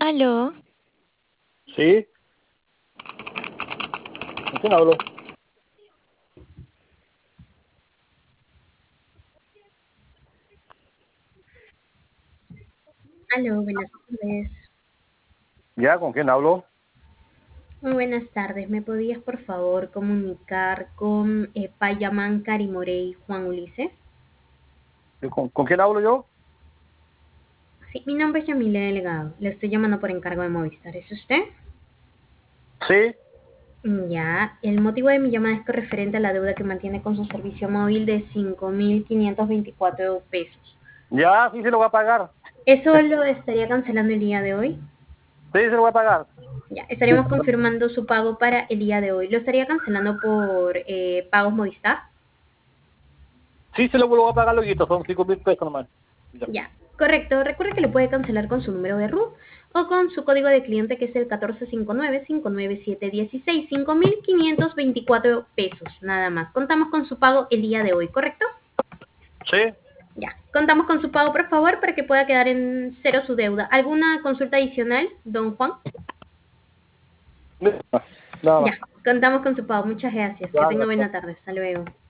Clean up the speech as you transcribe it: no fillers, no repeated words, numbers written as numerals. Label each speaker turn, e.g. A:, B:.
A: Aló,
B: Sí, ¿con quién hablo?
C: Aló, buenas tardes.
B: ¿Ya? ¿Con quién hablo?
C: Muy buenas tardes. ¿Me podías, por favor, comunicar con Payaman Carimorey Juan Ulises?
B: ¿Con quién hablo yo?
C: Sí, mi nombre es Yamile Delgado. Le estoy llamando por encargo de Movistar. ¿Es usted?
B: Sí,
C: Ya, el motivo de mi llamada es que referente a la deuda que mantiene con su servicio móvil de 5.524 pesos.
B: ya, sí se lo voy a pagar.
C: ¿Eso lo estaría cancelando el día de hoy?
B: Sí, se lo voy a pagar.
C: Ya, estaríamos confirmando su pago para el día de hoy. ¿Lo estaría cancelando por pagos Movistar?
B: Sí, se lo voy a pagar, luego, son 5.000 pesos nomás. Ya.
C: Ya, correcto. Recuerde que lo puede cancelar con su número de RUT o con su código de cliente que es el 1459-59716, 5.524 pesos, nada más. Contamos con su pago el día de hoy, ¿correcto?
B: Sí,
C: Ya, contamos con su pago, por favor, para que pueda quedar en cero su deuda. ¿Alguna consulta adicional, don Juan?
B: nada más.
C: Ya, contamos con su pago. Muchas gracias. Que
B: Ya,
C: tenga
B: gracias.
C: buena tarde. Hasta luego.